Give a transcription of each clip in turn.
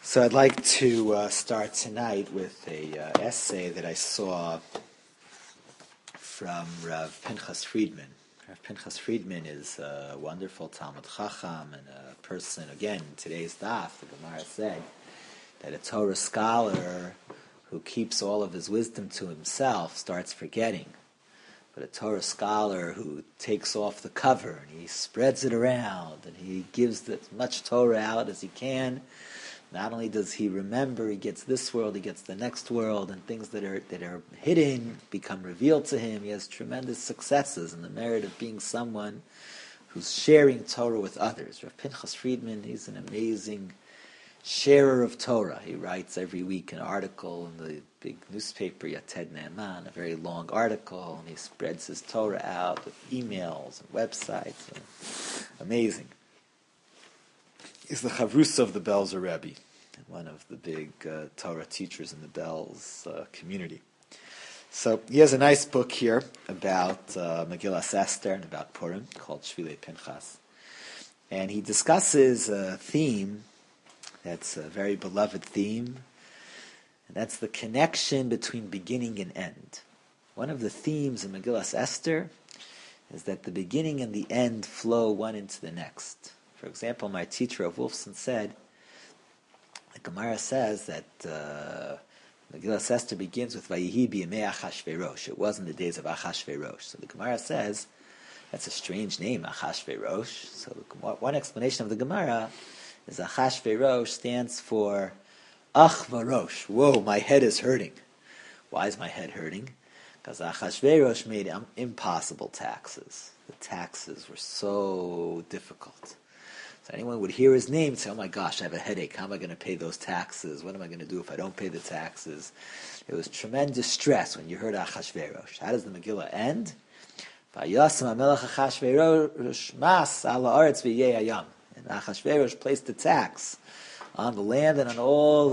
So I'd like to start tonight with a essay that I saw from Rav Pinchas Friedman. Rav Pinchas Friedman is a wonderful Talmud Chacham and a person, again, in today's daf, the Gemara said, that a Torah scholar who keeps all of his wisdom to himself starts forgetting. But a Torah scholar who takes off the cover and he spreads it around and he gives as much Torah out as he can, not only does he remember, he gets this world, he gets the next world, and things that are hidden become revealed to him. He has tremendous successes in the merit of being someone who's sharing Torah with others. Rav Pinchas Friedman, he's an amazing sharer of Torah. He writes every week an article in the big newspaper, Yated Ne'eman, a very long article, and he spreads his Torah out with emails and websites. Amazing. He's the Chavrusa of the Belzer Rebbe, and one of the big Torah teachers in the Belz community. So he has a nice book here about Megillas Esther and about Purim called Shvilei Pinchas. And he discusses a theme that's a very beloved theme, and that's the connection between beginning and end. One of the themes in Megillas Esther is that the beginning and the end flow one into the next. For example, my teacher of Wolfson said, the Gemara says that Megillas Esther begins with Vayihi b'yemei Achashverosh. It was in the days of Achashverosh. So the Gemara says, that's a strange name, Achashverosh. So one explanation of the Gemara is Achashverosh stands for Ach Varosh. Whoa, my head is hurting. Why is my head hurting? Because Achashverosh made impossible taxes. The taxes were so difficult. So anyone would hear his name and say, oh my gosh, I have a headache. How am I going to pay those taxes? What am I going to do if I don't pay the taxes? It was tremendous stress when you heard Achashverosh. How does the Megillah end? Vayasam HaMelech Achashverosh mas ala aretz v'yei hayam. And Achashverosh placed the tax on the land and on all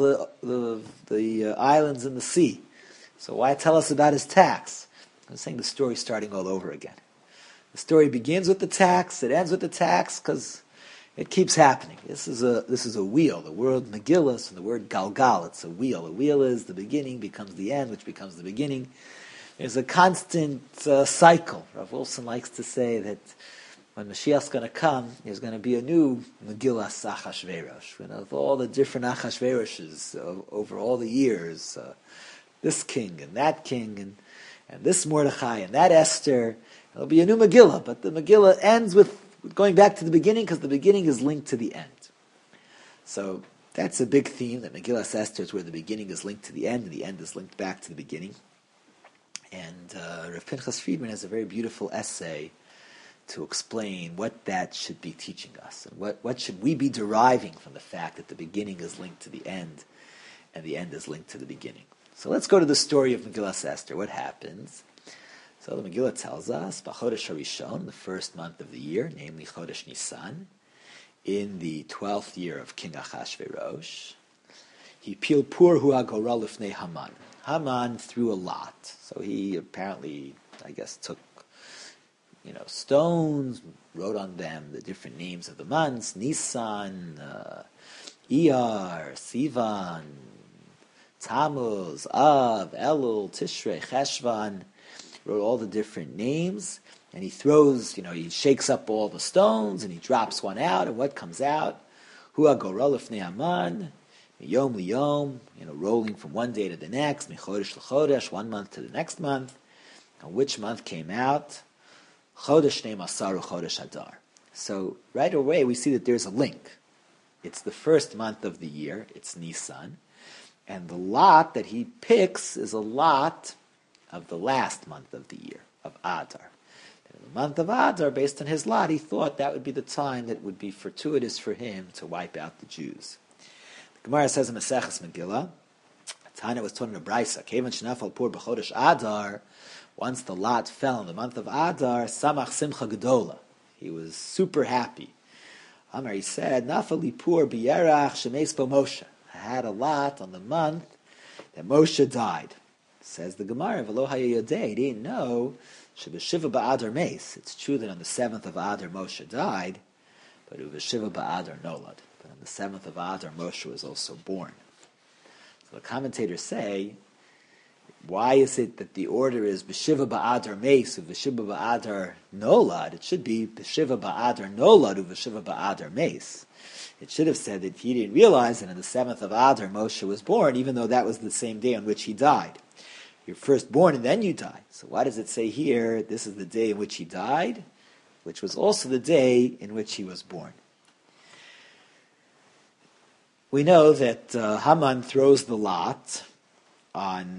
the islands in the sea. So why tell us about his tax? I'm saying the story starting all over again. The story begins with the tax, it ends with the tax, because it keeps happening. This is a wheel. The word Megillah and the word Galgal, it's a wheel. A wheel is the beginning becomes the end, which becomes the beginning. There's a constant cycle. Rav Wolfson likes to say that when Mashiach's going to come, there's going to be a new Megillah Achashverosh. Of all the different Achashveroshes over all the years, this king and that king and this Mordechai and that Esther, there'll be a new Megillah, but the Megillah ends with going back to the beginning, because the beginning is linked to the end. So that's a big theme, that Megillas Esther is where the beginning is linked to the end, and the end is linked back to the beginning. And Rav Pinchas Friedman has a very beautiful essay to explain what that should be teaching us, and what should we be deriving from the fact that the beginning is linked to the end, and the end is linked to the beginning. So let's go to the story of Megillas Esther. What happens? So the Megillah tells us, B'chodesh HaRishon, the first month of the year, namely Chodesh Nisan, in the 12th year of King Achashverosh, he pil pur hu agora lifnei Haman. Haman threw a lot. So he apparently, I guess, took stones, wrote on them the different names of the months, Nisan, Iyar, Sivan, Tammuz, Av, Elul, Tishrei, Cheshvan, wrote all the different names, and he throws, he shakes up all the stones, and he drops one out, and what comes out? Hu agora lifnei Haman, miyom liyom, rolling from one day to the next, michodesh l'chodesh, 1 month to the next month. And which month came out? Chodesh Shnei Masaru Chodesh Adar. So right away we see that there's a link. It's the first month of the year, it's Nisan, and the lot that he picks is a lot of the last month of the year, of Adar. And in the month of Adar, based on his lot, he thought that would be the time that would be fortuitous for him to wipe out the Jews. The Gemara says in Maseches Megillah, Tanya was taught in a Brisa, Kevan Shnafal Pur B'Chodesh Adar, once the lot fell in the month of Adar, Samach Simcha Gedola. He was super happy. Amar, he said, Nafali Pur B'Yerach Shemes Bo Moshe. I had a lot on the month that Moshe died. Says the Gemara, V'lo hayodeh, he didn't know, Shebeshiva Ba'adar Meis. It's true that on the 7th of Adar Moshe died, but Uveshiva Ba'adar Nolad. and on the 7th of Adar, Moshe was also born. So the commentators say, why is it that the order is B'Shiva Ba'adar Meis, B'Shiva Ba'adar Nolad? It should be B'Shiva Ba'adar Nolad, B'Shiva Ba'adar Meis. It should have said that he didn't realize that on the 7th of Adar, Moshe was born, even though that was the same day on which he died. You're first born and then you die. So why does it say here, this is the day in which he died, which was also the day in which he was born? We know that Haman throws the lot on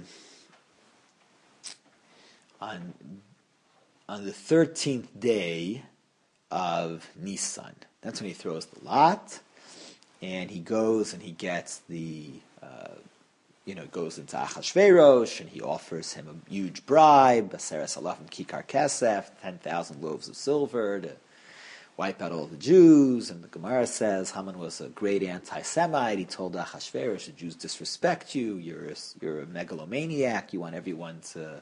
the 13th day of Nisan. That's when he throws the lot, and he goes and he gets goes into Achashverosh, and he offers him a huge bribe, Baseres Alafim Kikar Kesef, 10,000 loaves of silver to wipe out all the Jews. And the Gemara says Haman was a great anti-Semite. He told Achashverosh, the Jews disrespect you. You're a megalomaniac. You want everyone to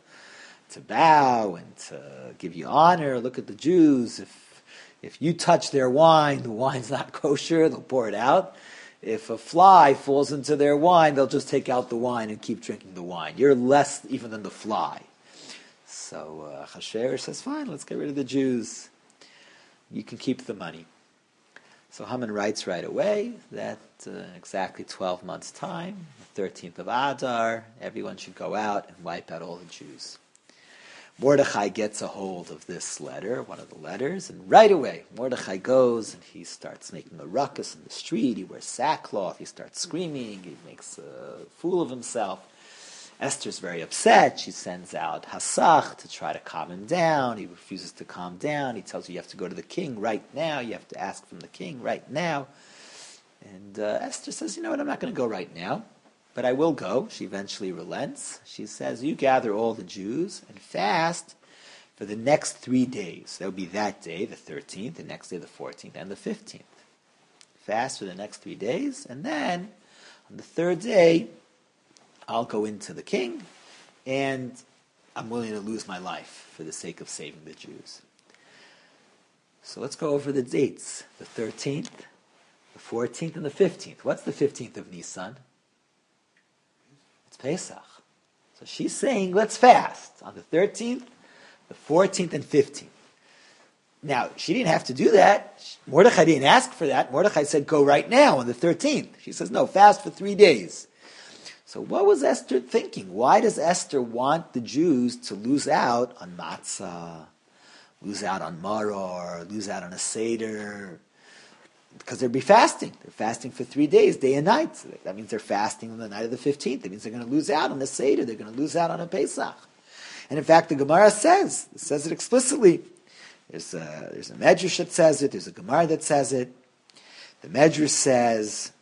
bow and to give you honor. Look at the Jews. If you touch their wine, the wine's not kosher. They'll pour it out. If a fly falls into their wine, they'll just take out the wine and keep drinking the wine. You're less even than the fly. So Achashverosh says, fine, let's get rid of the Jews. You can keep the money. So Haman writes right away that in exactly 12 months' time, the 13th of Adar, everyone should go out and wipe out all the Jews. Mordechai gets a hold of this letter, one of the letters, and right away Mordechai goes and he starts making a ruckus in the street. He wears sackcloth, he starts screaming, he makes a fool of himself. Esther's very upset. She sends out Hasach to try to calm him down. He refuses to calm down. He tells her, you have to go to the king right now. You have to ask from the king right now. And Esther says, you know what, I'm not going to go right now, but I will go. She eventually relents. She says, you gather all the Jews and fast for the next 3 days. That would be that day, the 13th, the next day, the 14th, and the 15th. Fast for the next 3 days, and then on the third day, I'll go into the king, and I'm willing to lose my life for the sake of saving the Jews. So let's go over the dates. The 13th, the 14th, and the 15th. What's the 15th of Nisan? It's Pesach. So she's saying, let's fast on the 13th, the 14th, and 15th. Now, she didn't have to do that. Mordechai didn't ask for that. Mordechai said, go right now on the 13th. She says, no, fast for 3 days. So what was Esther thinking? Why does Esther want the Jews to lose out on matzah, lose out on maror, lose out on a seder? Because they'll be fasting. They're fasting for 3 days, day and night. So that means they're fasting on the night of the 15th. That means they're going to lose out on the seder. They're going to lose out on a Pesach. And in fact, the Gemara says it explicitly. There's a Medrash that says it. There's a Gemara that says it. The Medrash says,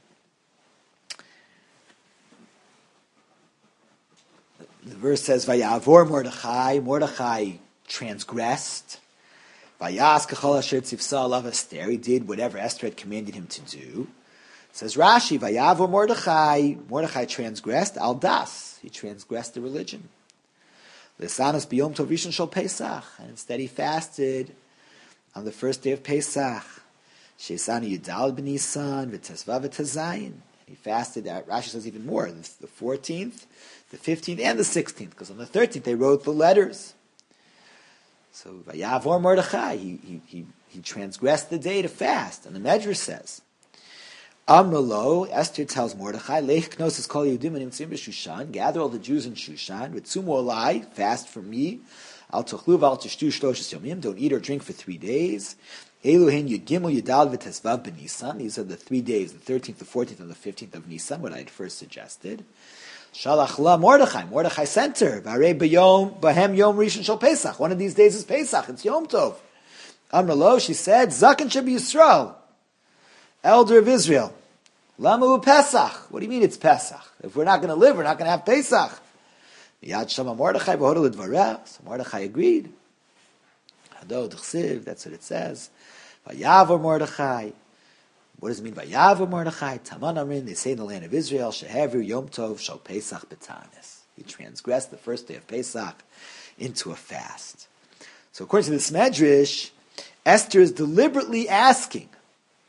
the verse says, Vayavor Mordechai. Mordechai transgressed. Vayas kachol asher tzivsa alav Esther. He did whatever Esther had commanded him to do. It says Rashi, Vayavor Mordechai. Mordechai transgressed al das. He transgressed the religion. Lisanos biyom tov rishon shel Pesach. And instead he fasted on the first day of Pesach. Sheisani yudal b'Nisan v'tesvav v'tezayin. He fasted, Rashi says even more, the 14th, the 15th, and the 16th, because on the 13th they wrote the letters. So, Vayavor Mordechai, he transgressed the day to fast. And the Medrash says, Amralo, Esther tells Mordechai, Lech knos es kol Yehudim animtzim b'Shushan, gather all the Jews in Shushan, v'tzumu olai, fast for me, al tochlu v'al tishtu shloshes yomim, don't eat or drink for 3 days. Eluhin Yudgimel Yudal v'Tesvav b'Nisan. These are the 3 days, the 13th, the 14th, and the 15th of Nisan, what I had first suggested. Shalach la Mordechai. Mordechai sent her. V'arei b'yom b'hem yom rishon shel Pesach. One of these days is Pesach. It's Yom Tov. Amralo, she said, Zaken sheb Yisrael, elder of Israel. Lama Pesach. What do you mean it's Pesach? If we're not going to live, we're not going to have Pesach. Yad Shama Mordechai v'hodel l'dvareh. So Mordechai agreed. Hado d'chsiv. That's what it says. Vayavor Mordechai. What does it mean by Vayavor Mordechai? Taman Amrin, they say in the land of Israel, Shehever Yom Tov Shal Pesach B'Tanis. He transgressed the first day of Pesach into a fast. So according to this Medrash, Esther is deliberately asking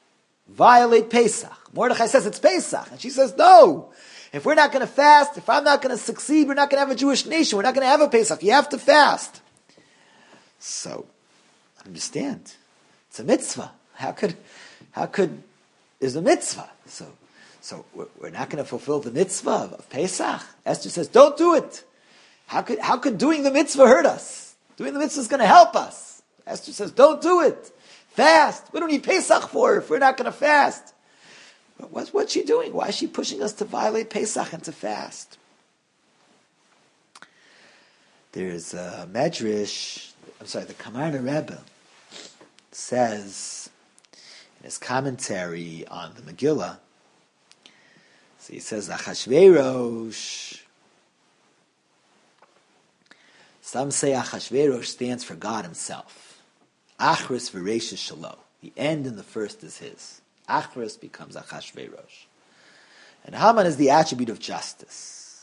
violate Pesach. Mordechai says it's Pesach. And she says, no. If we're not going to fast, if I'm not going to succeed, we're not going to have a Jewish nation. We're not going to have a Pesach. You have to fast. So, understand. It's a mitzvah. How could, is a mitzvah. So we're not going to fulfill the mitzvah of Pesach. Esther says, don't do it. How could doing the mitzvah hurt us? Doing the mitzvah is going to help us. Esther says, don't do it. Fast. We don't need Pesach for it if we're not going to fast. What's she doing? Why is she pushing us to violate Pesach and to fast? There's a Medrash, the Kamarna Rebbe says in his commentary on the Megillah, so he says, Achashverosh, some say Achashverosh stands for God himself. Achris v'reisha shalo. The end and the first is his. Achris becomes Achashverosh. And Haman is the attribute of justice.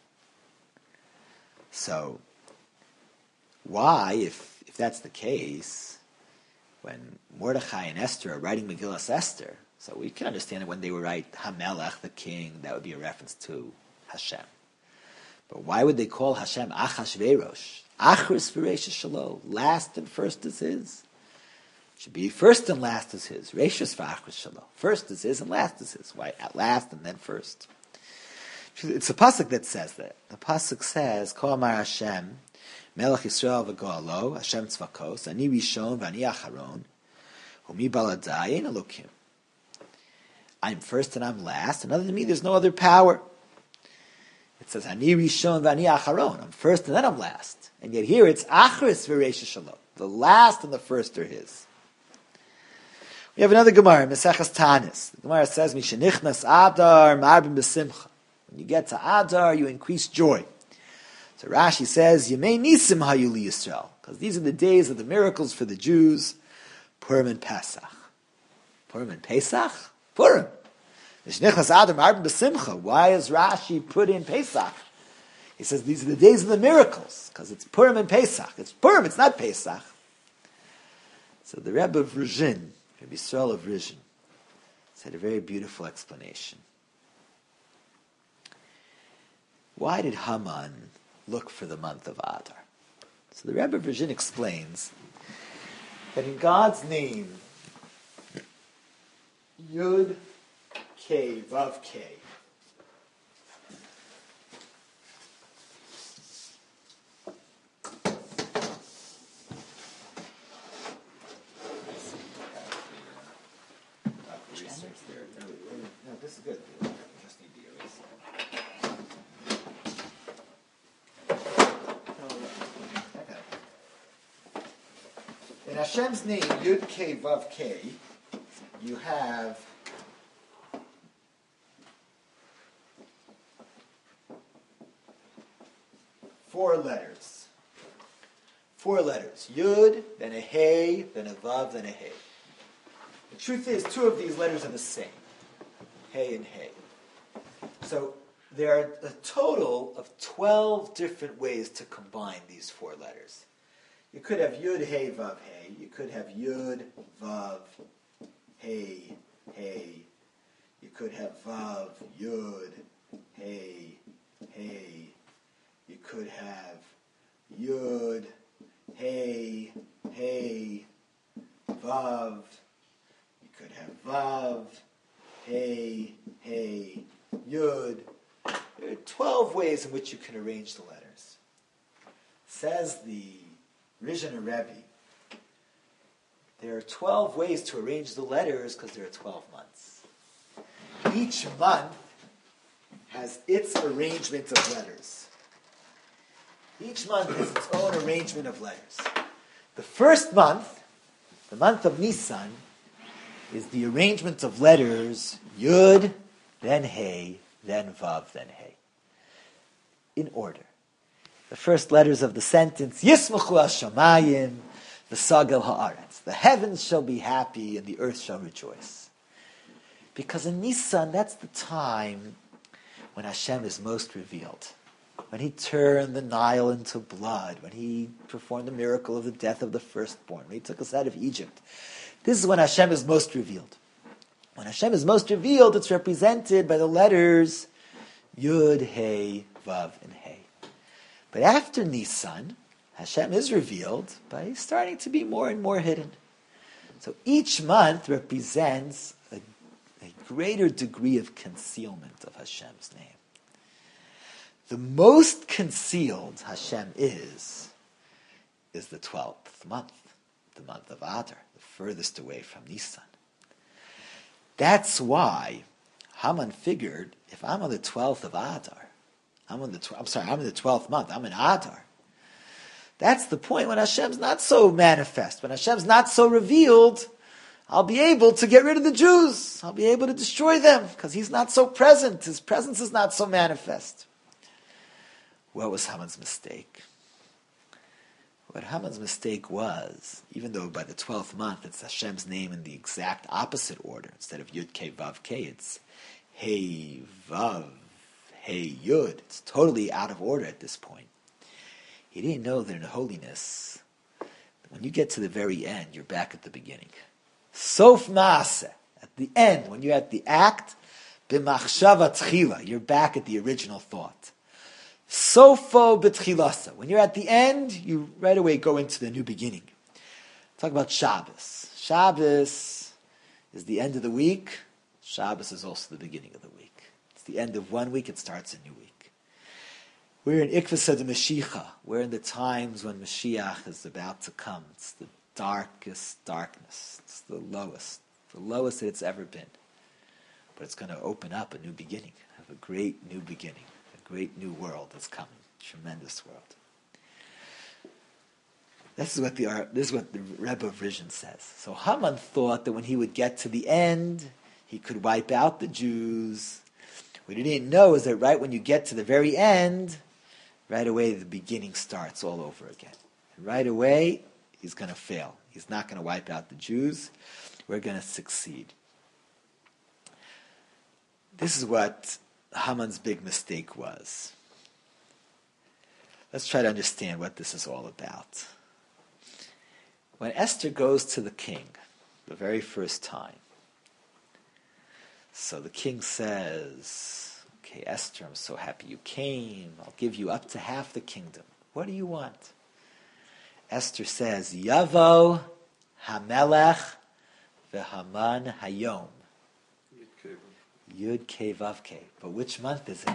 So, why, if that's the case, when Mordechai and Esther are writing Megillas Esther, so we can understand that when they would write Hamelech, the king, that would be a reference to Hashem. But why would they call Hashem Achashverosh? Achris v'reisha shalo. Last and first is his. Should be first and last is his. Reishis v'achris shalo. First is his and last is his. Why at last and then first? It's a pasuk that says that. The pasuk says, Ko amar Hashem, Melech Yisrael v'go'alo, Hashem tzvakos, Ani Rishon v'ani Acharon, Humi baladai ein Elokim. I'm first and I'm last, and other than me there's no other power. It says, Ani Rishon v'ani Acharon. I'm first and then I'm last. And yet here it's Achris v'reisha shalo. The last and the first are his. We have another Gemara, Mesechus Tanis. The Gemara says, Mishenichnas Adar marbim b'simcha. When you get to Adar, you increase joy. So Rashi says, Yemei Nisim hayu li Yisrael, because these are the days of the miracles for the Jews. Purim and Pesach. Purim and Pesach? Purim. Mishenichnas Adar marbim b'simcha. Why has Rashi put in Pesach? He says these are the days of the miracles, because it's Purim and Pesach. It's Purim, it's not Pesach. So the Rebbe of Rizhin, Rabbi Yisrael of Rizhin, said a very beautiful explanation. Why did Haman look for the month of Adar? So the Rebbe of Rizhin explains that in God's name, Yud, K, Vav, K, this is good. Just need to erase it. In Hashem's name, Yud K Vav K, you have four letters. Four letters. Yud, then a Hey, then a Vav, then a Hey. The truth is, two of these letters are the same. Hey and Hey. So there are a total of 12 different ways to combine these four letters. You could have Yud, Hey, Vav, Hey. You could have Yud, Vav, Hey, Hey. You could have Vav, Yud, Hey, Hey. You could have Yud, Hey, Hey, Vav. You could have Vav, Hey, Hey, Yud. There are 12 ways in which you can arrange the letters. Says the Rizhiner Rebbe, there are 12 ways to arrange the letters because there are 12 months. Each month has its arrangement of letters. Each month has its own arrangement of letters. The first month, the month of Nisan, is the arrangement of letters Yud, then Hey, then Vav, then Hey. In order. The first letters of the sentence, Yismachu Hashamayim, V'sagel Haaretz. The heavens shall be happy and the earth shall rejoice. Because in Nisan, that's the time when Hashem is most revealed. When he turned the Nile into blood, when he performed the miracle of the death of the firstborn, when he took us out of Egypt. This is when Hashem is most revealed. When Hashem is most revealed, it's represented by the letters Yud, Hey, Vav, and Hey. But after Nisan, Hashem is revealed by starting to be more and more hidden. So each month represents a greater degree of concealment of Hashem's name. The most concealed Hashem is the 12th month, the month of Adar, the furthest away from Nisan. That's why Haman figured, if I'm on the 12th of Adar, I'm in the 12th month, I'm in Adar. That's the point when Hashem's not so manifest, when Hashem's not so revealed, I'll be able to get rid of the Jews. I'll be able to destroy them, because he's not so present. His presence is not so manifest. What was Haman's mistake? What Haman's mistake was, even though by the 12th month it's Hashem's name in the exact opposite order, instead of Yud Kei Vav Kei, it's Hey Vav, Hey Yud. It's totally out of order at this point. He didn't know that in holiness, when you get to the very end, you're back at the beginning. Sof Maaseh, at the end, when you're at the act, B'machshava Tchila, you're back at the original thought. Sofo B'tchilasa, when you're at the end, you right away go into the new beginning. Talk about Shabbos. Shabbos is the end of the week. Shabbos is also the beginning of the week. It's the end of one week, it starts a new week. We're in Ikvasa de Mashiach. We're in the times when Mashiach is about to come. It's the darkest darkness. It's the lowest that it's ever been. But it's going to open up a new beginning, have a great new beginning, a great new world that's coming, tremendous world. This is what the Rebbe of Rizhin says. So Haman thought that when he would get to the end, he could wipe out the Jews. What he didn't know is that right when you get to the very end, right away the beginning starts all over again. And right away, he's going to fail. He's not going to wipe out the Jews. We're going to succeed. This is what Haman's big mistake was. Let's try to understand what this is all about. When Esther goes to the king, the very first time, so the king says, okay, Esther, I'm so happy you came. I'll give you up to half the kingdom. What do you want? Esther says, Yavo Hamelech v'Haman Hayom. Yud Kei Vav Kei. But which month is it?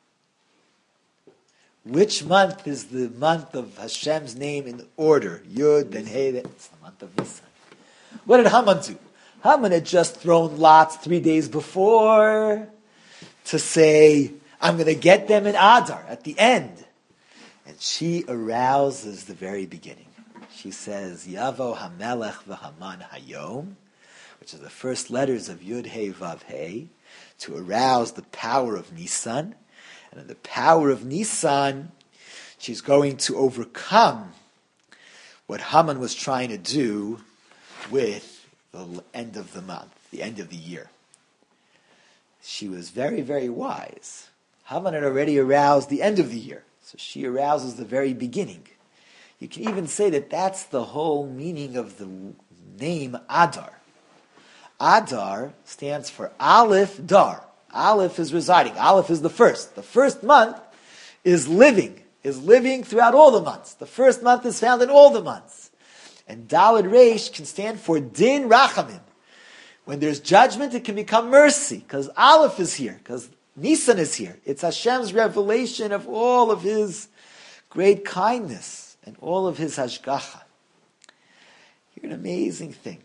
Which month is the month of Hashem's name in order? Yud, then Hey, it's the month of Nisan. What did Haman do? Haman had just thrown lots 3 days before to say, I'm going to get them in Adar, at the end. And she arouses the very beginning. She says, Yavo Hamelech v'Haman Hayom, which is the first letters of Yud Hey Vav Hey, to arouse the power of Nisan. And in the power of Nisan, she's going to overcome what Haman was trying to do with the end of the month, the end of the year. She was very, very wise. Haman had already aroused the end of the year, so she arouses the very beginning. You can even say that that's the whole meaning of the name Adar. Adar stands for Aleph Dar. Aleph is residing. Aleph is the first. The first month is living throughout all the months. The first month is found in all the months. And Daled Reish can stand for Din Rachamim. When there's judgment, it can become mercy, because Aleph is here, because Nisan is here. It's Hashem's revelation of all of His great kindness and all of His hashgacha. Here's an amazing thing.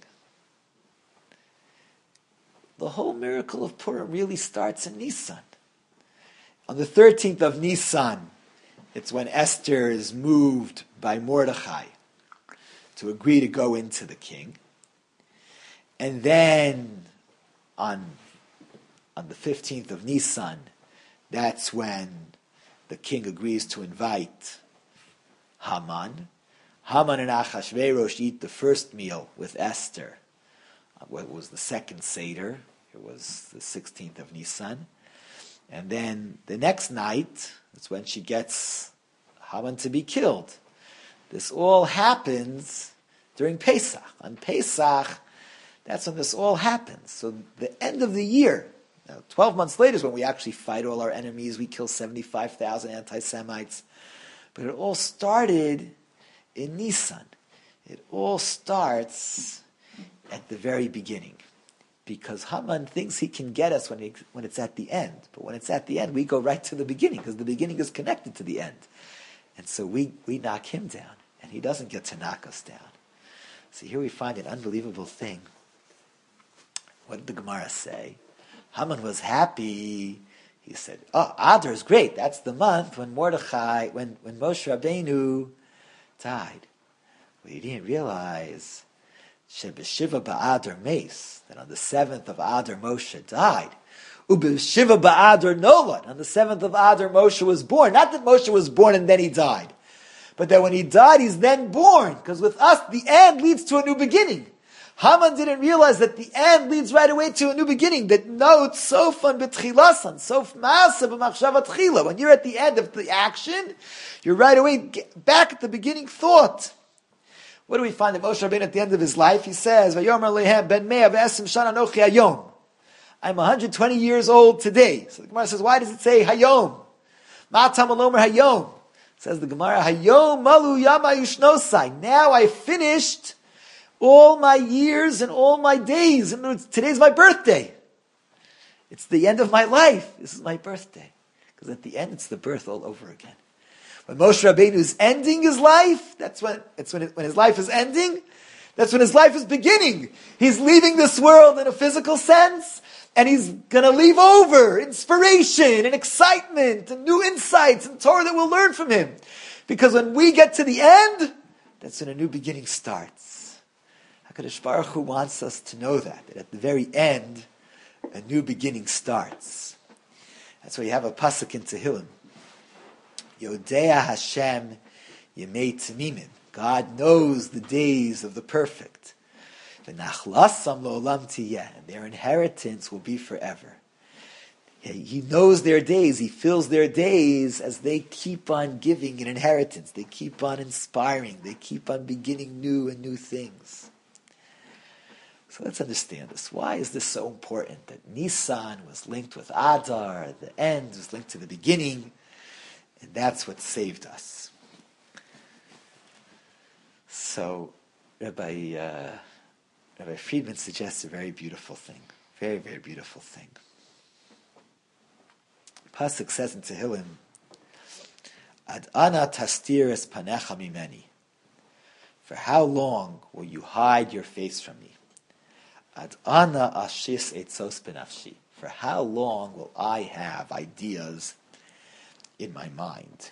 The whole miracle of Purim really starts in Nisan. On the 13th of Nisan, it's when Esther is moved by Mordechai to agree to go into the king. And then on the 15th of Nisan, that's when the king agrees to invite Haman. Haman and Achashverosh eat the first meal with Esther. What was the second Seder? It was the 16th of Nisan. And then the next night, that's when she gets Haman to be killed. This all happens during Pesach. On Pesach, That's when this all happens. So the end of the year, now 12 months later is when we actually fight all our enemies. We kill 75,000 anti-Semites. But it all started in Nisan. It all starts at the very beginning. Because Haman thinks he can get us when it's at the end. But when it's at the end, we go right to the beginning, because the beginning is connected to the end. And so we knock him down, and he doesn't get to knock us down. So here we find an unbelievable thing. What did the Gemara say? Haman was happy. He said, Adar is great. That's the month when Mordechai, when Moshe Rabbeinu died. But he didn't realize Shebeshiva ba'Adar Meis, that on the 7th of Adar Moshe died. Ubeshiva ba'Adar Nolad, on the 7th of Adar Moshe was born. Not that Moshe was born and then he died, but that when he died, he's then born. Because with us, the end leads to a new beginning. Haman didn't realize that the end leads right away to a new beginning. That notes sofan b'tchilasan, sof ma'asa b'machshava tchila. When you're at the end of the action, you're right away back at the beginning thought. What do we find that Moshe Rabbeinu at the end of his life? He says, "Vayomer lehem ben mea v'esim shana nochi hayom." I'm 120 years old today. So the Gemara says, why does it say hayom? Ma'atam alomer hayom. Says the Gemara, hayom malu yama yushnosai. Now I finished all my years and all my days. And today's my birthday. It's the end of my life. This is my birthday. Because at the end, it's the birth all over again. When Moshe Rabbeinu is ending his life, when his life is ending, that's when his life is beginning. He's leaving this world in a physical sense, and he's going to leave over inspiration and excitement and new insights and Torah that we'll learn from him. Because when we get to the end, that's when a new beginning starts. HaKadosh Baruch Hu wants us to know that at the very end, a new beginning starts. That's why you have a pasuk in Tehillim. Yodea Hashem Yemei Tamimim. God knows the days of the perfect. V'nachlasam lo'olam tiyeh. And their inheritance will be forever. He knows their days. He fills their days as they keep on giving an inheritance. They keep on inspiring. They keep on beginning new and new things. So let's understand this. Why is this so important? That Nisan was linked with Adar. The end was linked to the beginning. And that's what saved us. So, Rabbi Friedman suggests a very beautiful thing. Very, very beautiful thing. Pasuk says in Tehillim, Ad ana tastiris panecha mimeni. For how long will you hide your face from me? Ad ana ashis etzos benafshi. For how long will I have ideas in my mind?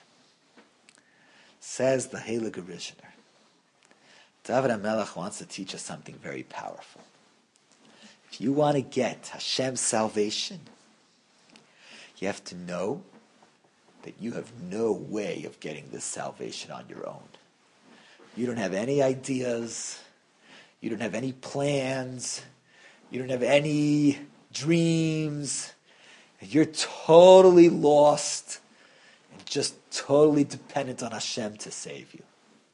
Says the Heilige Rishner. David HaMelech wants to teach us something very powerful. If you want to get Hashem's salvation, you have to know that you have no way of getting this salvation on your own. You don't have any ideas. You don't have any plans. You don't have any dreams. And you're totally lost and just totally dependent on Hashem to save you.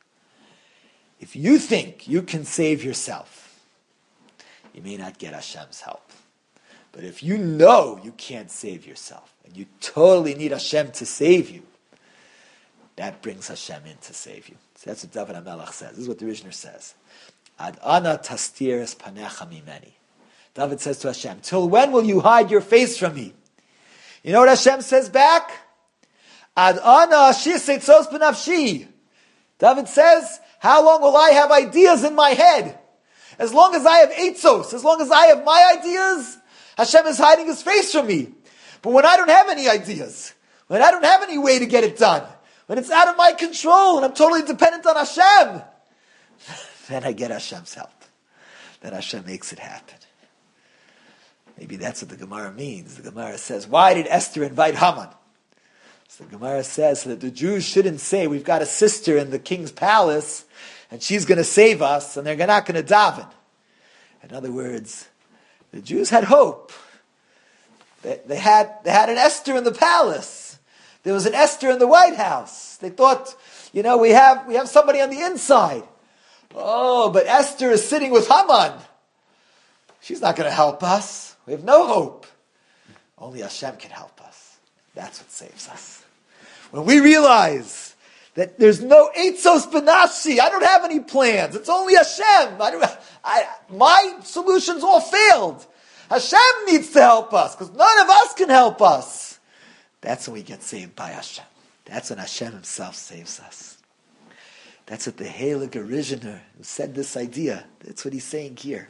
If you think you can save yourself, you may not get Hashem's help. But if you know you can't save yourself, and you totally need Hashem to save you, that brings Hashem in to save you. So that's what David HaMelech says. This is what the Rishner says. Ad ana tastiris panecha mimeni. David says to Hashem, till when will you hide your face from me? You know what Hashem says back? Ad ana ashis eitzos benafshi. David says, how long will I have ideas in my head? As long as I have eitzos, as long as I have my ideas, Hashem is hiding his face from me. But when I don't have any ideas, when I don't have any way to get it done, when it's out of my control and I'm totally dependent on Hashem, then I get Hashem's help. Then Hashem makes it happen. Maybe that's what the Gemara means. The Gemara says, why did Esther invite Haman? So the Gemara says so that the Jews shouldn't say, we've got a sister in the king's palace, and she's going to save us, and they're not going to daven. In other words, the Jews had hope. They had an Esther in the palace. There was an Esther in the White House. They thought, we have somebody on the inside. Oh, but Esther is sitting with Haman. She's not going to help us. We have no hope. Only Hashem can help us. That's what saves us. When we realize that there's no Eitzos Benafshi, I don't have any plans. It's only Hashem. My solutions all failed. Hashem needs to help us because none of us can help us. That's when we get saved by Hashem. That's when Hashem himself saves us. That's what the Heilige Originer who said this idea, that's what he's saying here.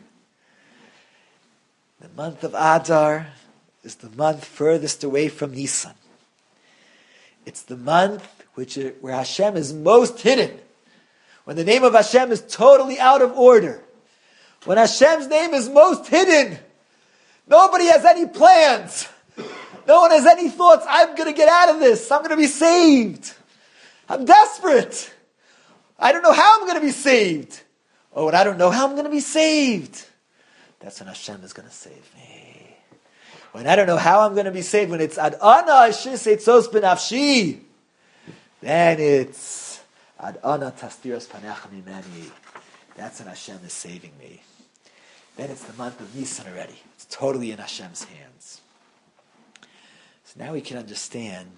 The month of Adar is the month furthest away from Nisan. It's the month where Hashem is most hidden. When the name of Hashem is totally out of order. When Hashem's name is most hidden. Nobody has any plans. No one has any thoughts. I'm going to get out of this. I'm going to be saved. I'm desperate. I don't know how I'm going to be saved. Oh, and I don't know how I'm going to be saved. That's when Hashem is going to save me. When I don't know how I'm going to be saved, when it's ad ana shis eitzos benafshi, then it's ad ana tastiros panecha mimeni. That's when Hashem is saving me. Then it's the month of Nisan already. It's totally in Hashem's hands. So now we can understand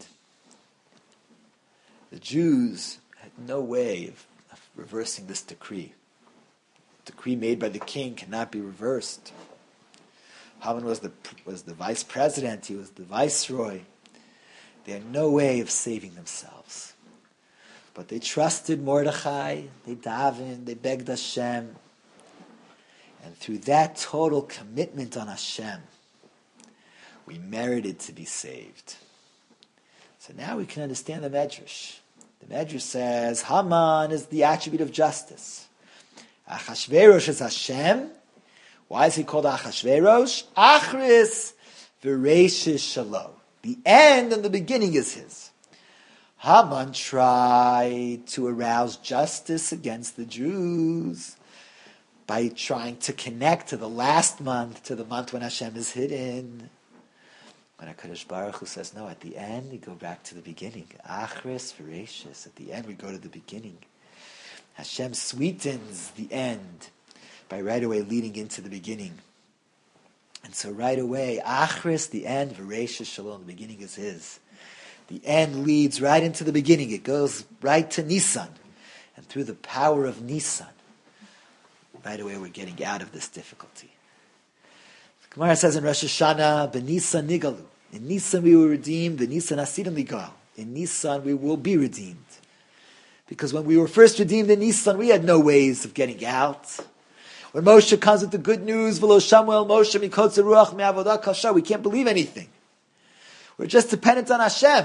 the Jews had no way of reversing this decree. The decree made by the king cannot be reversed. Haman was the vice president. He was the viceroy. They had no way of saving themselves. But they trusted Mordechai. They davened. They begged Hashem. And through that total commitment on Hashem, we merited to be saved. So now we can understand the Medrash. The Medrash says Haman is the attribute of justice. Achashverosh is Hashem. Why is he called Achashverosh? Achris v'reishish shalo. The end and the beginning is his. Haman tried to arouse justice against the Jews by trying to connect to the last month, to the month when Hashem is hidden. But HaKadosh Baruch Hu says, no, at the end we go back to the beginning. Achris v'reishis. At the end we go to the beginning. Hashem sweetens the end by right away leading into the beginning. And so right away, Achris, the end, v'reishis shalom, the beginning is his. The end leads right into the beginning. It goes right to Nisan. And through the power of Nisan, right away we're getting out of this difficulty. The Gemara says in Rosh Hashanah, B'Nisan nigalu. In Nisan we were redeemed, B'Nisan asidim ligal. In Nisan we will be redeemed. Because when we were first redeemed in Nisan, we had no ways of getting out. When Moshe comes with the good news, V'lo Shamuel Moshe mikotze ruach me'avodah kasha, we can't believe anything. We're just dependent on Hashem.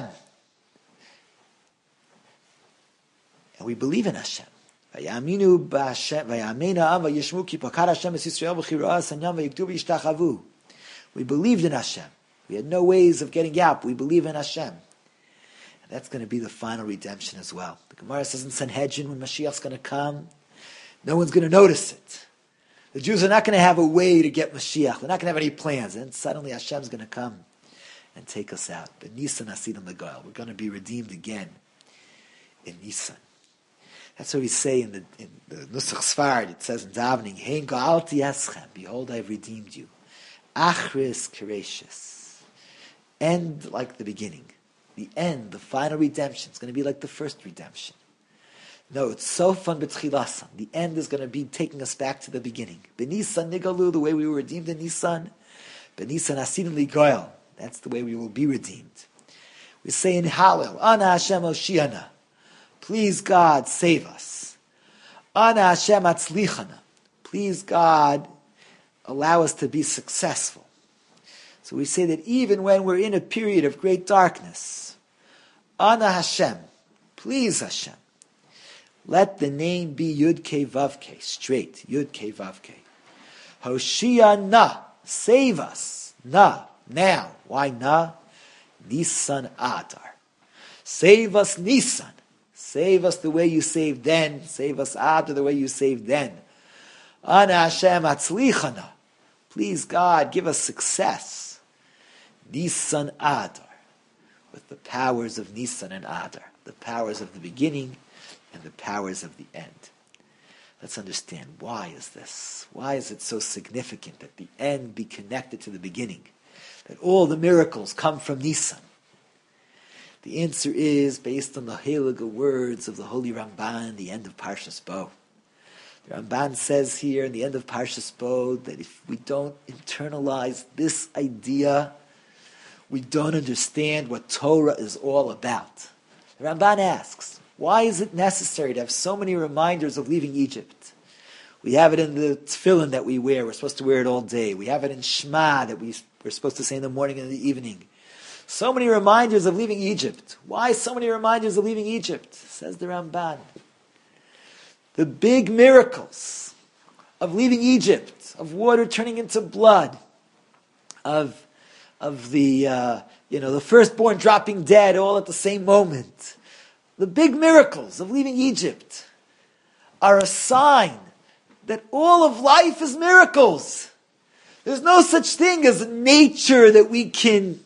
And we believe in Hashem. Vayaminu b'Hashem, vayamena am vayishmu ki pakar Hashem es Yisrael v'chirah sanyam vayikdu v'yishtachavu. We believed in Hashem. We had no ways of getting out. We believe in Hashem. And that's going to be the final redemption as well. The Gemara says in Sanhedrin, when Mashiach's going to come, no one's going to notice it. The Jews are not going to have a way to get Mashiach. They're not going to have any plans. And suddenly Hashem's going to come and take us out. But Nisan Asidim Legal. We're going to be redeemed again in Nisan. That's what we say in the Nusach Sfard. It says in davening, Hein Ga'alti Eschem. Behold, I have redeemed you. Achris Kereishis. End like the beginning. The end, the final redemption, is going to be like the first redemption. No, it's so fun, b'tchilasan. The end is going to be taking us back to the beginning. B'nisan nigalu, the way we were redeemed in Nisan. B'nisan asidim ligoyal. That's the way we will be redeemed. We say in Hallel, Ana Hashem Oshiana. Please God, save us. Ana Hashem atzlichana. Please God, allow us to be successful. So we say that even when we're in a period of great darkness, Ana Hashem, please Hashem, let the name be Yud Kei Vav Kei, straight, Yud Kei Vav Kei. Hoshiana, save us, na, now. Why na? Nisan Adar. Save us Nisan. Save us the way you saved then. Save us Adar the way you saved then. Ana Hashem atzlichana. Please God, give us success. Nisan Adar. With the powers of Nisan and Adar. The powers of the beginning and the powers of the end. Let's understand, why is this? Why is it so significant that the end be connected to the beginning? That all the miracles come from Nisan? The answer is based on the Heilige words of the Holy Ramban, the end of Parshas Bo. The Ramban says here in the end of Parshas Bo that if we don't internalize this idea, we don't understand what Torah is all about. The Ramban asks, why is it necessary to have so many reminders of leaving Egypt? We have it in the tefillin that we wear. We're supposed to wear it all day. We have it in Shema that we're supposed to say in the morning and in the evening. So many reminders of leaving Egypt. Why so many reminders of leaving Egypt? Says the Ramban. The big miracles of leaving Egypt, of water turning into blood, of the firstborn dropping dead all at the same moment. The big miracles of leaving Egypt are a sign that all of life is miracles. There's no such thing as nature that we can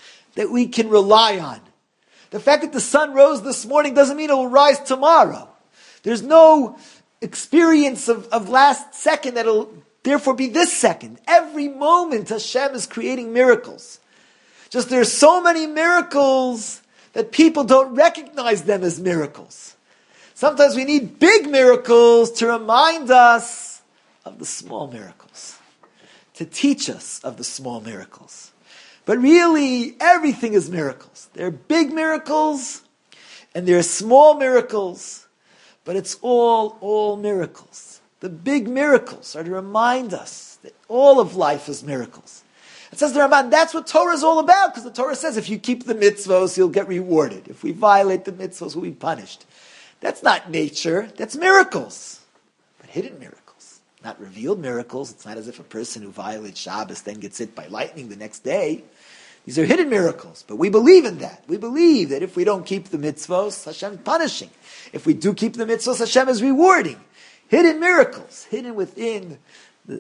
rely on. The fact that the sun rose this morning doesn't mean it will rise tomorrow. There's no experience of last second that'll therefore be this second. Every moment Hashem is creating miracles. Just there's so many miracles that people don't recognize them as miracles. Sometimes we need big miracles to remind us of the small miracles, to teach us of the small miracles. But really, everything is miracles. There are big miracles, and there are small miracles, but it's all miracles. The big miracles are to remind us that all of life is miracles. It says the Ramban, that's what Torah is all about, because the Torah says if you keep the mitzvos, you'll get rewarded. If we violate the mitzvos, we'll be punished. That's not nature, that's miracles. But hidden miracles, not revealed miracles. It's not as if a person who violates Shabbos then gets hit by lightning the next day. These are hidden miracles, but we believe in that. We believe that if we don't keep the mitzvos, Hashem is punishing. If we do keep the mitzvos, Hashem is rewarding. Hidden miracles, hidden within the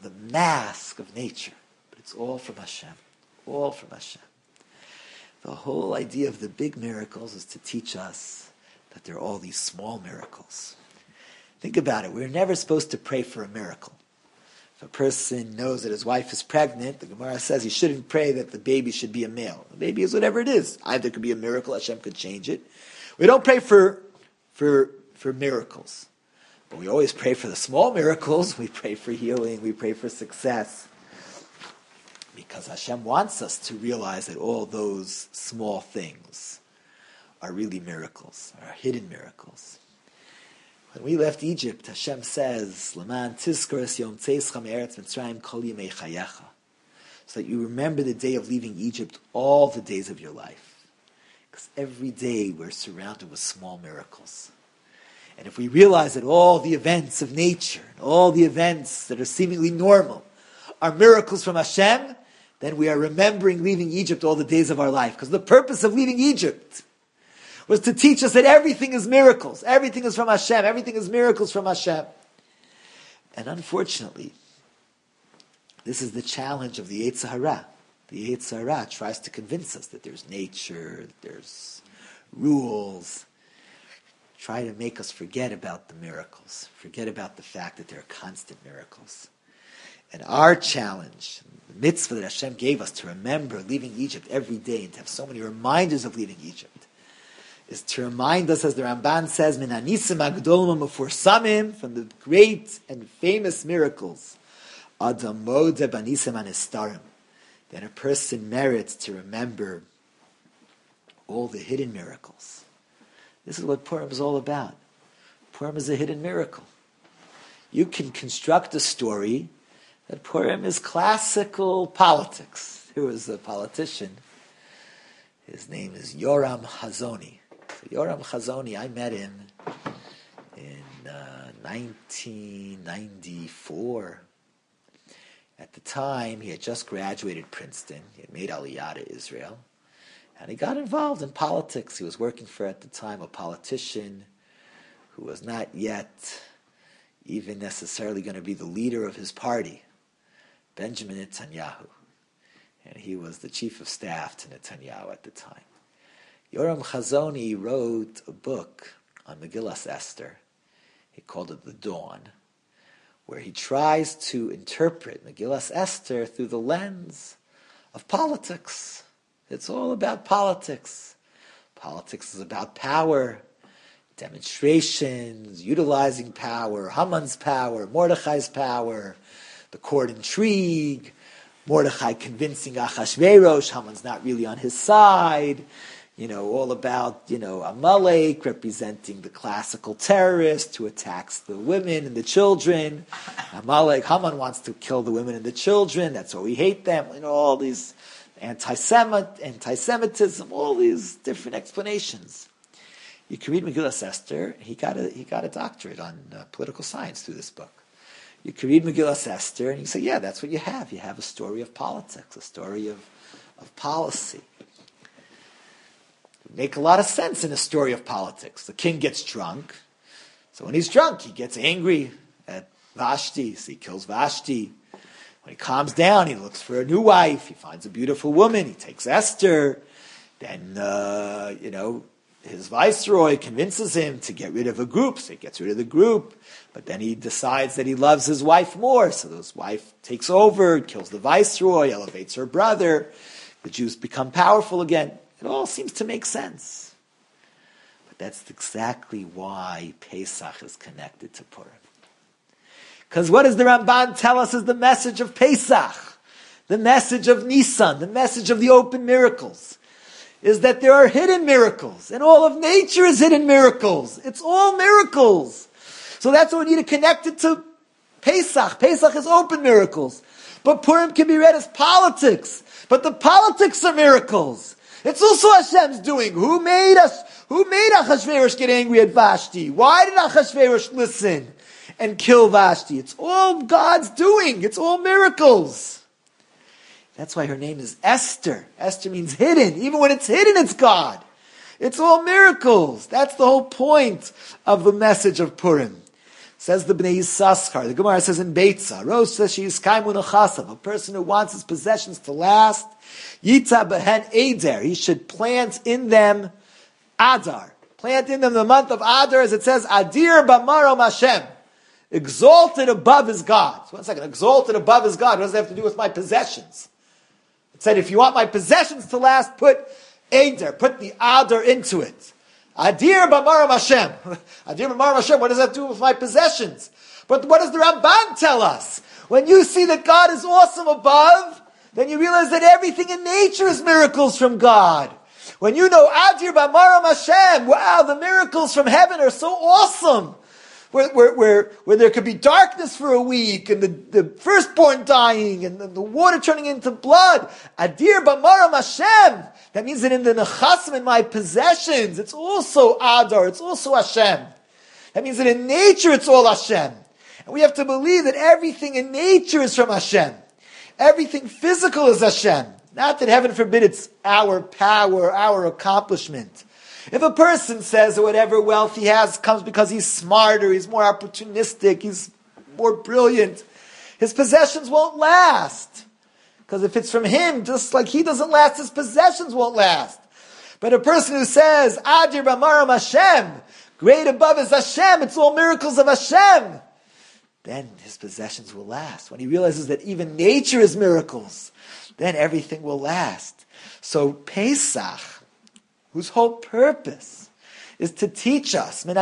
mask of nature. It's all from Hashem. All from Hashem. The whole idea of the big miracles is to teach us that there are all these small miracles. Think about it. We're never supposed to pray for a miracle. If a person knows that his wife is pregnant, the Gemara says he shouldn't pray that the baby should be a male. The baby is whatever it is. Either it could be a miracle, Hashem could change it. We don't pray for miracles. But we always pray for the small miracles. We pray for healing. We pray for success. Because Hashem wants us to realize that all those small things are really miracles, are hidden miracles. When we left Egypt, Hashem says, "L'man tizkor es yom tzeischa me'eretz Mitzrayim kol yimei chayecha," so that you remember the day of leaving Egypt all the days of your life. Because every day we're surrounded with small miracles. And if we realize that all the events of nature, and all the events that are seemingly normal, are miracles from Hashem, then we are remembering leaving Egypt all the days of our life. Because the purpose of leaving Egypt was to teach us that everything is miracles. Everything is from Hashem. Everything is miracles from Hashem. And unfortunately, this is the challenge of the Yetzer Hara. The Yetzer Hara tries to convince us that there's nature, that there's rules. Try to make us forget about the miracles. Forget about the fact that there are constant miracles. And our challenge, the mitzvah that Hashem gave us to remember leaving Egypt every day and to have so many reminders of leaving Egypt, is to remind us, as the Ramban says, Min hanisim hagdolim hamufursamim, from the great and famous miracles, Adam modeh banisim hanistarim, that a person merits to remember all the hidden miracles. This is what Purim is all about. Purim is a hidden miracle. You can construct a story that Purim is classical politics. There was a politician, his name is Yoram Hazony. So Yoram Hazony, I met him in 1994. At the time, he had just graduated Princeton. He had made Aliyah to Israel. And he got involved in politics. He was working for, at the time, a politician who was not yet even necessarily going to be the leader of his party, Benjamin Netanyahu. And he was the chief of staff to Netanyahu at the time. Yoram Hazony wrote a book on Megillas Esther He called it the Dawn, where he tries to interpret Megillas Esther through the lens of politics. It's all about politics. Politics is about power, demonstrations, utilizing power, Haman's power, Mordechai's power, the court intrigue, Mordechai convincing Achashverosh, Haman's not really on his side, all about, Amalek representing the classical terrorist who attacks the women and the children. Haman wants to kill the women and the children, that's why we hate them, all these anti-Semitism, all these different explanations. You can read Megillas Esther. He got a doctorate on political science through this book. You can read Megillas Esther and you say, yeah, that's what you have. You have a story of politics, a story of policy. It would make a lot of sense in a story of politics. The king gets drunk. So when he's drunk, he gets angry at Vashti. So he kills Vashti. When he calms down, he looks for a new wife. He finds a beautiful woman. He takes Esther. Then, his viceroy convinces him to get rid of a group, so he gets rid of the group. But then he decides that he loves his wife more, so his wife takes over, kills the viceroy, elevates her brother. The Jews become powerful again. It all seems to make sense. But that's exactly why Pesach is connected to Purim. Because what does the Ramban tell us is the message of Pesach? The message of Nisan, the message of the open miracles. Is that there are hidden miracles, and all of nature is hidden miracles. It's all miracles. So that's why we need to connect it to Pesach. Pesach is open miracles. But Purim can be read as politics. But the politics are miracles. It's also Hashem's doing. Who made us? Who made Achashverosh get angry at Vashti? Why did Achashverosh listen and kill Vashti? It's all God's doing. It's all miracles. That's why her name is Esther. Esther means hidden. Even when it's hidden, it's God. It's all miracles. That's the whole point of the message of Purim. Says the Bnei Yissaschar. The Gemara says in Beitza, Rosh says she is kaimun achasav, a person who wants his possessions to last. Yitza behen Eder. He should plant in them Adar. Plant in them the month of Adar, as it says, Adir b'marom Hashem. Exalted above his God. So 1 second. Exalted above his God. What does that have to do with my possessions? It said, if you want my possessions to last, put Eder, put the Adar into it. Adir b'marom Hashem. Adir b'marom Hashem, what does that do with my possessions? But what does the Ramban tell us? When you see that God is awesome above, then you realize that everything in nature is miracles from God. When you know Adir b'marom Hashem, wow, the miracles from heaven are so awesome. Where there could be darkness for a week, and the firstborn dying, and the water turning into blood. Adir b'marom Hashem. That means that in the nechasim, in my possessions, it's also Adar, it's also Hashem. That means that in nature, it's all Hashem. And we have to believe that everything in nature is from Hashem. Everything physical is Hashem. Not that, heaven forbid, it's our power, our accomplishment. If a person says that whatever wealth he has comes because he's smarter, he's more opportunistic, he's more brilliant, his possessions won't last. Because if it's from him, just like he doesn't last, his possessions won't last. But a person who says, Adir b'marom Hashem, great above is Hashem, it's all miracles of Hashem, then his possessions will last. When he realizes that even nature is miracles, then everything will last. So Pesach, whose whole purpose is to teach us from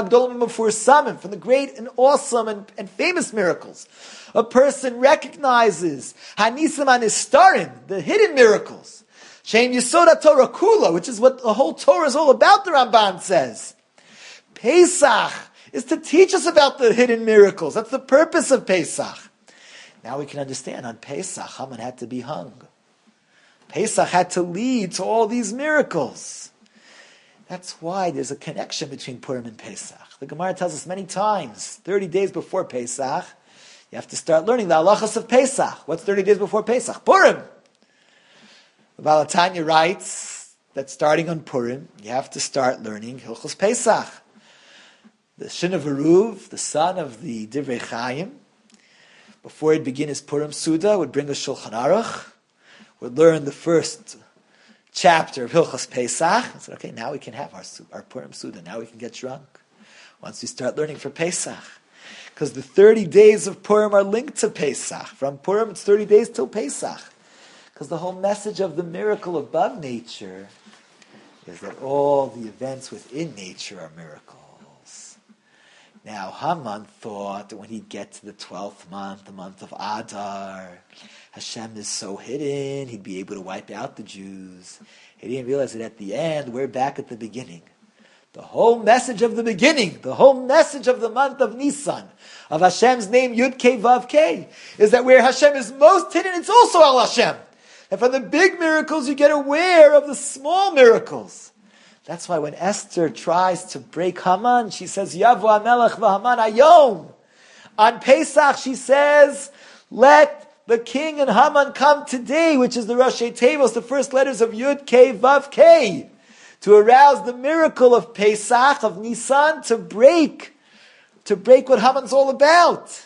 the great and awesome and famous miracles. A person recognizes Hanisim Anistarim, the hidden miracles. Shem Yesod Torah Kula, which is what the whole Torah is all about, the Ramban says. Pesach is to teach us about the hidden miracles. That's the purpose of Pesach. Now we can understand, on Pesach, Haman had to be hung. Pesach had to lead to all these miracles. That's why there's a connection between Purim and Pesach. The Gemara tells us many times, 30 days before Pesach, you have to start learning the halachas of Pesach. What's 30 days before Pesach? Purim! The Baal HaTanya writes that starting on Purim, you have to start learning Hilchos Pesach. The Shin of Aruv, the son of the Divrei Chaim, before he'd begin his Purim Suda, would bring a Shulchan Aruch, would learn the first chapter of Hilchos Pesach. I said, okay, now we can have our Purim Suda. Now we can get drunk. once we start learning for Pesach. Because the 30 days of Purim are linked to Pesach. From Purim, it's 30 days till Pesach. Because the whole message of the miracle above nature is that all the events within nature are miracles. Now, Haman thought that when he'd get to the 12th month, the month of Adar, Hashem is so hidden, he'd be able to wipe out the Jews. He didn't realize that at the end, we're back at the beginning. The whole message of the beginning, the whole message of the month of Nisan, of Hashem's name, Yud Kei Vav Kei, is that where Hashem is most hidden, it's also Al Hashem. And from the big miracles, you get aware of the small miracles. That's why when Esther tries to break Haman, she says, Yavu HaMelech v'Haman Hayom. On Pesach, she says, let the king and Haman come today, which is the Rosh Tevos, the first letters of Yud Kei Vav Kei, to arouse the miracle of Pesach, of Nisan, to break what Haman's all about.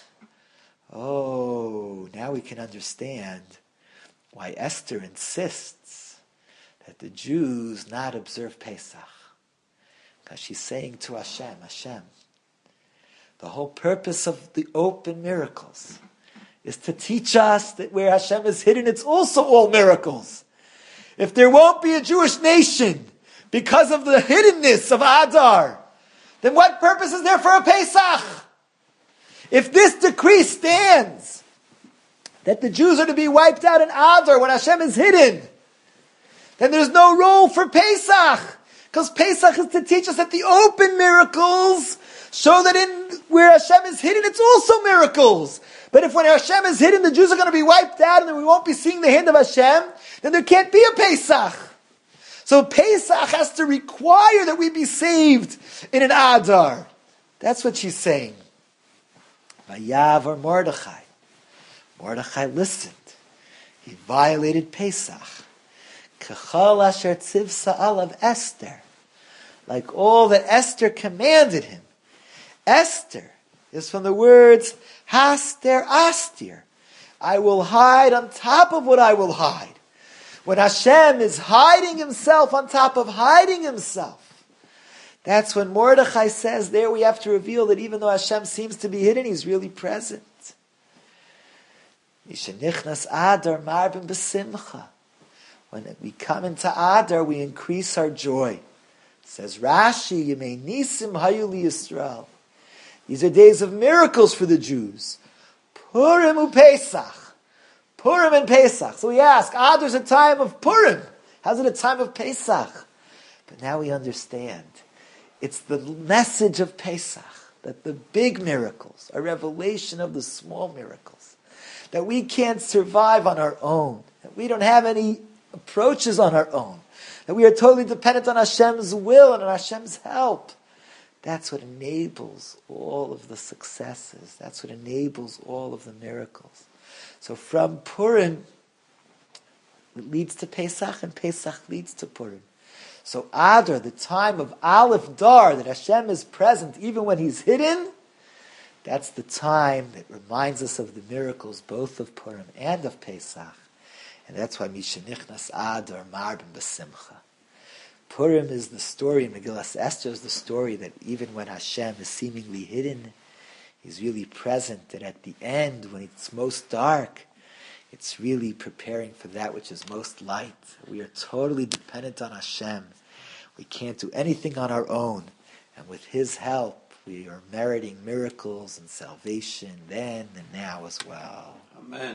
Oh, now we can understand why Esther insists that the Jews not observe Pesach. Because she's saying to Hashem, the whole purpose of the open miracles is to teach us that where Hashem is hidden, it's also all miracles. If there won't be a Jewish nation because of the hiddenness of Adar, then what purpose is there for a Pesach? If this decree stands, that the Jews are to be wiped out in Adar when Hashem is hidden, then there's no role for Pesach. Because Pesach is to teach us that the open miracles show that in where Hashem is hidden, it's also miracles. But if when Hashem is hidden, the Jews are going to be wiped out and then we won't be seeing the hand of Hashem, then there can't be a Pesach. So Pesach has to require that we be saved in an Adar. That's what she's saying. Vayavar Mordechai. Mordechai listened. He violated Pesach. Kechal asher tzivsa alav Esther. Like all that Esther commanded him. Esther is from the words haster astir. I will hide on top of what I will hide. When Hashem is hiding himself on top of hiding himself, that's when Mordechai says, there we have to reveal that even though Hashem seems to be hidden, he's really present. Mishenichnas Adar marbim b'simcha. When we come into Adar, we increase our joy. Says Rashi, Yemei Nisim Hayu Yisrael. These are days of miracles for the Jews. Purim u'Pesach. Purim and Pesach. So we ask, Adar's a time of Purim. How's it a time of Pesach? But now we understand. It's the message of Pesach, that the big miracles are revelation of the small miracles. That we can't survive on our own. That we don't have any approaches on our own. That we are totally dependent on Hashem's will and on Hashem's help. That's what enables all of the successes. That's what enables all of the miracles. So from Purim, it leads to Pesach, and Pesach leads to Purim. So Adar, the time of Aleph Dar, that Hashem is present even when He's hidden, that's the time that reminds us of the miracles both of Purim and of Pesach. And that's why Mishenichnas Adar marbim b'simcha. Purim is the story, in Megillas Esther is the story that even when Hashem is seemingly hidden, He's really present. And at the end, when it's most dark, it's really preparing for that which is most light. We are totally dependent on Hashem. We can't do anything on our own. And with His help, we are meriting miracles and salvation then and now as well. Amen.